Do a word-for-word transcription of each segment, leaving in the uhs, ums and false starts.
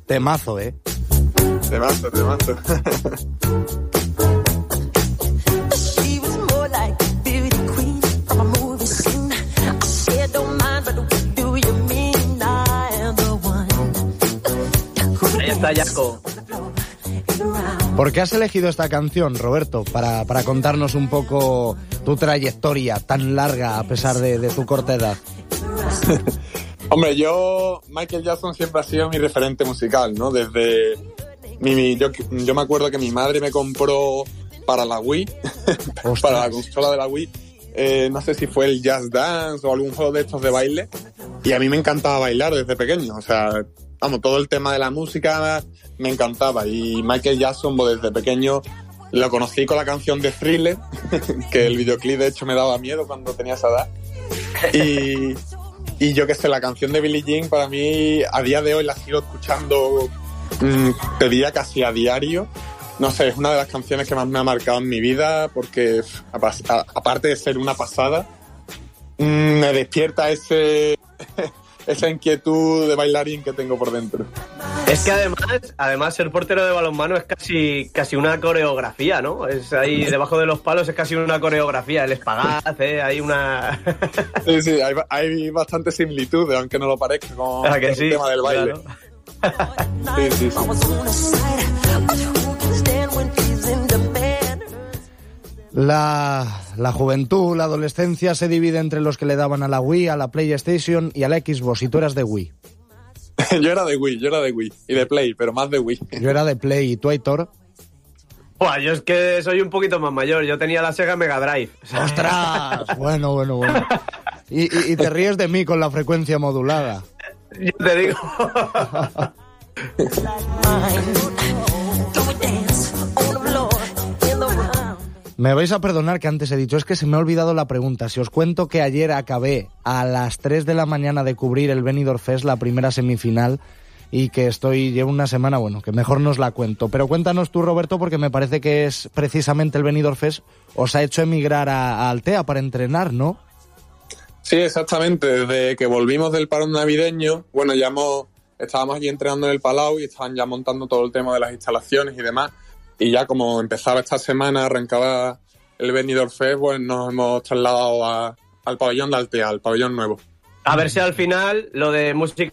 Temazo, ¿eh? Temazo, temazo. Ahí está Jaco. ¿Por qué has elegido esta canción, Roberto? Para, para contarnos un poco tu trayectoria tan larga a pesar de, de tu corta edad. Hombre, yo... Michael Jackson siempre ha sido mi referente musical, ¿no? Desde... Mi, mi, yo, yo me acuerdo que mi madre me compró para la Wii, para la consola de la Wii, eh, no sé si fue el Just Dance o algún juego de estos de baile, y a mí me encantaba bailar desde pequeño, o sea... Vamos, todo el tema de la música me encantaba y Michael Jackson, pues desde pequeño lo conocí con la canción de Thriller, que el videoclip de hecho me daba miedo cuando tenía esa edad. Y, y yo qué sé, la canción de Billie Jean para mí a día de hoy la sigo escuchando, mmm, te diría casi a diario. No sé, es una de las canciones que más me ha marcado en mi vida porque aparte de ser una pasada, mmm, me despierta ese... esa inquietud de bailarín que tengo por dentro. Es que además, además ser portero de balonmano es casi, casi una coreografía, ¿no? Es ahí debajo de los palos es casi una coreografía, el espagaz, ¿eh? Hay una... Sí, sí, hay, hay bastante similitud, aunque no lo parezca, con ah, que el sí, tema del baile. Claro. Sí, sí, sí. La, la juventud, la adolescencia se divide entre los que le daban a la Wii, a la PlayStation y a la Xbox, y tú eras de Wii. Yo era de Wii, yo era de Wii, y de Play, pero más de Wii. Yo era de Play, ¿y tú, Aitor? Buah, yo es que soy un poquito más mayor, yo tenía la Sega Mega Drive. ¡Ostras! Bueno, bueno, bueno. Y, y, y te ríes de mí con la frecuencia modulada. Yo te digo... Me vais a perdonar que antes he dicho, es que se me ha olvidado la pregunta. Si os cuento que ayer acabé a las tres de la mañana de cubrir el Benidorm Fest, la primera semifinal, y que estoy, llevo una semana, bueno, que mejor no os la cuento. Pero cuéntanos tú, Roberto, porque me parece que es precisamente el Benidorm Fest os ha hecho emigrar a, a Altea para entrenar, ¿no? Sí, exactamente. Desde que volvimos del parón navideño, bueno, ya hemos, estábamos allí entrenando en el Palau y estaban ya montando todo el tema de las instalaciones y demás. Y ya como empezaba esta semana, arrancaba el Benidorm Fest, pues nos hemos trasladado a, al pabellón de Altea, al pabellón nuevo. A ver si al final lo de música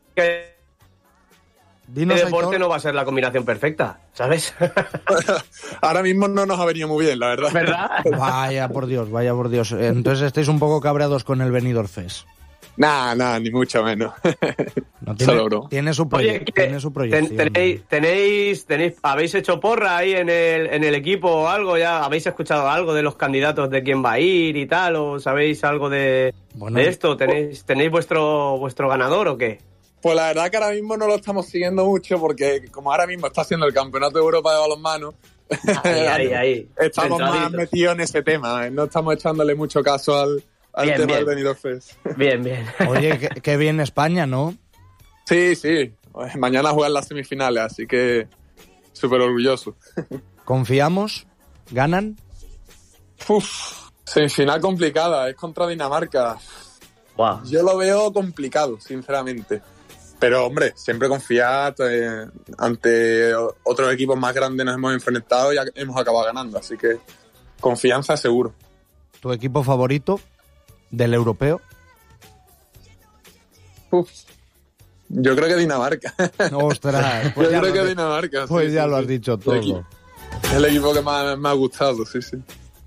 y deporte Aitor no va a ser la combinación perfecta, ¿sabes? Ahora mismo no nos ha venido muy bien, la verdad. ¿Verdad? Vaya por Dios, vaya por Dios. Entonces estáis un poco cabreados con el Benidorm Fest. Nah, nah, ni mucho menos. No, tiene, Solo bro. Tiene su, proye- Oye, tiene su proyección. Tenéis, tenéis, tenéis, ¿habéis hecho porra ahí en el, en el equipo o algo? ¿Ya habéis escuchado algo de los candidatos de quién va a ir y tal? ¿O sabéis algo de, bueno, de esto? ¿Tenéis, ¿Tenéis vuestro, vuestro ganador o qué? Pues la verdad que ahora mismo no lo estamos siguiendo mucho porque como ahora mismo está haciendo el Campeonato de Europa de balonmano, ahí, ahí, ahí. estamos más metidos en ese tema, ¿eh? No estamos echándole mucho caso al, al bien, tema bien. del Benidorm Fest. Bien, bien. Oye, qué, qué bien España, ¿no? Sí, sí. Mañana juegan las semifinales, así que súper orgulloso. ¿Confiamos? ¿Ganan? Uf, semifinal complicada, es contra Dinamarca. Wow. Yo lo veo complicado, sinceramente. Pero, hombre, siempre confiar, eh, ante otros equipos más grandes nos hemos enfrentado y hemos acabado ganando, así que confianza seguro. ¿Tu equipo favorito del europeo? Uf, yo creo que Dinamarca. Ostras, pues yo creo que di- Dinamarca. Pues sí, ya sí, lo sí. has dicho todo. El equipo, el equipo que más me ha gustado, sí, sí.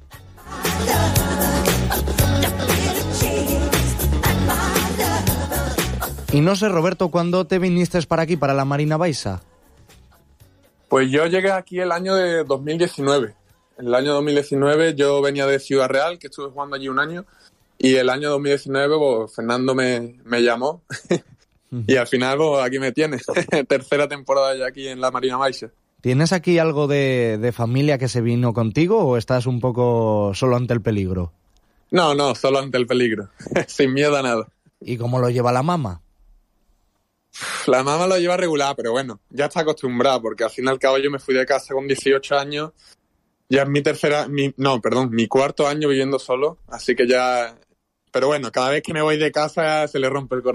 Y no sé, Roberto, ¿cuándo te viniste para aquí, para la Marina Baixa? Pues yo llegué aquí el año de dos mil diecinueve. En el año dos mil diecinueve yo venía de Ciudad Real, que estuve jugando allí un año, y el año dos mil diecinueve pues, Fernando me, me llamó y al final pues, aquí me tienes. Tercera temporada ya aquí en la Marina Baixa. ¿Tienes aquí algo de, de familia que se vino contigo o estás un poco solo ante el peligro? No, no, solo ante el peligro. Sin miedo a nada. ¿Y cómo lo lleva la mamá? La mamá lo lleva regular, pero bueno, ya está acostumbrada, porque al fin y al cabo yo me fui de casa con dieciocho años, ya es mi tercera, mi, no, perdón, mi cuarto año viviendo solo, así que ya, pero bueno, cada vez que me voy de casa se le rompe el corazón.